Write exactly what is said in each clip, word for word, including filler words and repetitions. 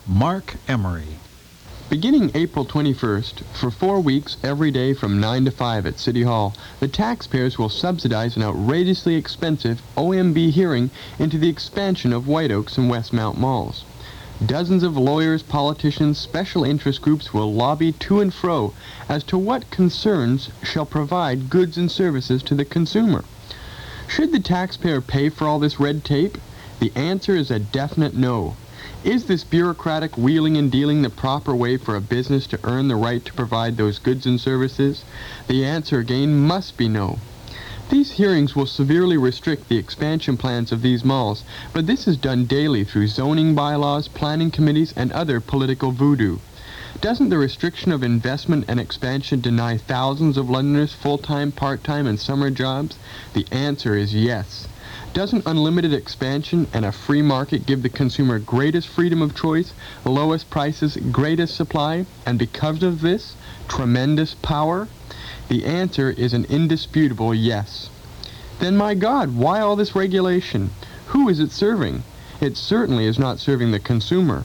Mark Emery. Beginning April twenty-first, for four weeks every day from nine to five at City Hall, the taxpayers will subsidize an outrageously expensive O M B hearing into the expansion of White Oaks and Westmount malls. Dozens of lawyers, politicians, special interest groups will lobby to and fro as to what concerns shall provide goods and services to the consumer. Should the taxpayer pay for all this red tape? The answer is a definite no. Is this bureaucratic wheeling and dealing the proper way for a business to earn the right to provide those goods and services? The answer again must be no. These hearings will severely restrict the expansion plans of these malls, but this is done daily through zoning bylaws, planning committees, and other political voodoo. Doesn't the restriction of investment and expansion deny thousands of Londoners full-time, part-time, and summer jobs? The answer is yes. Doesn't unlimited expansion and a free market give the consumer greatest freedom of choice, lowest prices, greatest supply, and because of this, tremendous power? The answer is an indisputable yes. Then, my God, why all this regulation? Who is it serving? It certainly is not serving the consumer.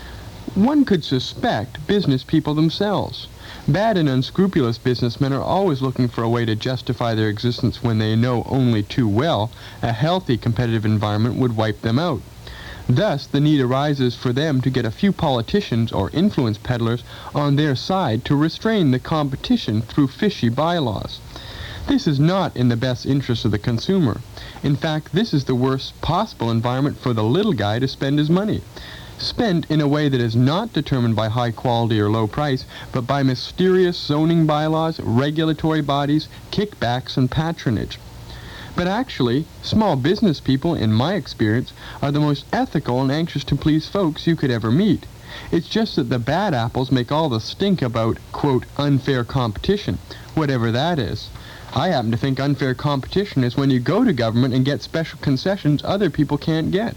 One could suspect business people themselves. Bad and unscrupulous businessmen are always looking for a way to justify their existence when they know only too well a healthy competitive environment would wipe them out. Thus, the need arises for them to get a few politicians or influence peddlers on their side to restrain the competition through fishy bylaws. This is not in the best interest of the consumer. In fact, this is the worst possible environment for the little guy to spend his money. Spent in a way that is not determined by high quality or low price, but by mysterious zoning bylaws, regulatory bodies, kickbacks, and patronage. But actually, small business people, in my experience, are the most ethical and anxious to please folks you could ever meet. It's just that the bad apples make all the stink about, quote, unfair competition, whatever that is. I happen to think unfair competition is when you go to government and get special concessions other people can't get.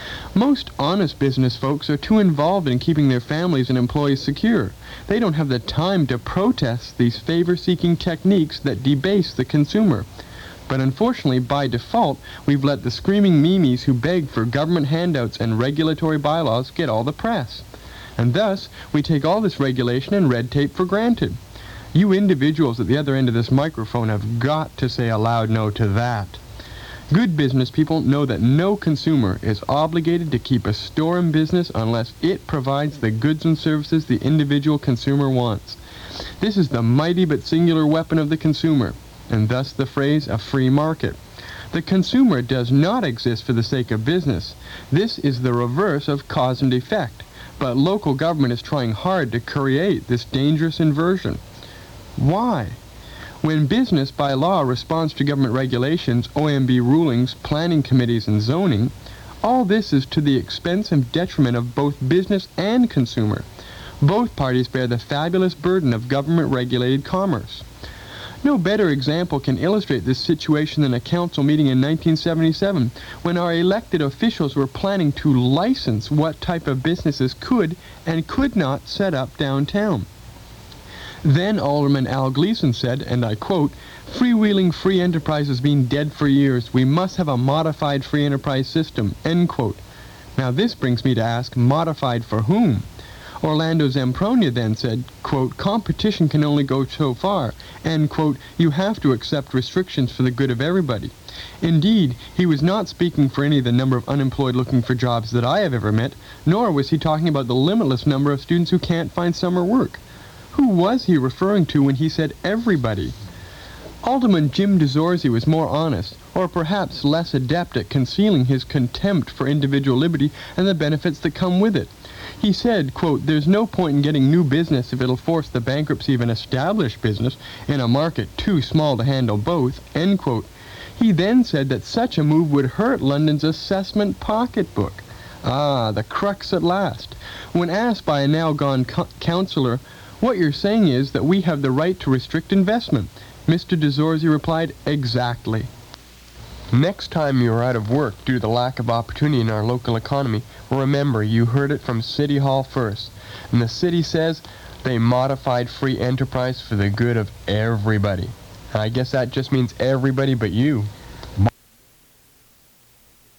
Most honest business folks are too involved in keeping their families and employees secure. They don't have the time to protest these favor-seeking techniques that debase the consumer. But unfortunately, by default, we've let the screaming memes who beg for government handouts and regulatory bylaws get all the press. And thus, we take all this regulation and red tape for granted. You individuals at the other end of this microphone have got to say a loud no to that. Good business people know that no consumer is obligated to keep a store in business unless it provides the goods and services the individual consumer wants. This is the mighty but singular weapon of the consumer, and thus the phrase a free market. The consumer does not exist for the sake of business. This is the reverse of cause and effect, but local government is trying hard to create this dangerous inversion. Why? When business by law responds to government regulations, O M B rulings, planning committees, and zoning, all this is to the expense and detriment of both business and consumer. Both parties bear the fabulous burden of government-regulated commerce. No better example can illustrate this situation than a council meeting in nineteen seventy-seven, when our elected officials were planning to license what type of businesses could and could not set up downtown. Then Alderman Al Gleason said, and I quote, "Freewheeling free enterprise has been dead for years. We must have a modified free enterprise system," end quote. Now this brings me to ask, modified for whom? Orlando Zampronia then said, quote, "Competition can only go so far," end quote. "You have to accept restrictions for the good of everybody." Indeed, he was not speaking for any of the number of unemployed looking for jobs that I have ever met, nor was he talking about the limitless number of students who can't find summer work. Who was he referring to when he said everybody? Alderman Jim DeZorzi was more honest, or perhaps less adept at concealing his contempt for individual liberty and the benefits that come with it. He said, quote, "There's no point in getting new business if it'll force the bankruptcy of an established business in a market too small to handle both," end quote. He then said that such a move would hurt London's assessment pocketbook. Ah, the crux at last. When asked by a now-gone co- councillor, "What you're saying is that we have the right to restrict investment," Mister DeZorzi replied, "Exactly." Next time you're out of work due to the lack of opportunity in our local economy, remember you heard it from City Hall first. And the city says they modified free enterprise for the good of everybody. I guess that just means everybody but you.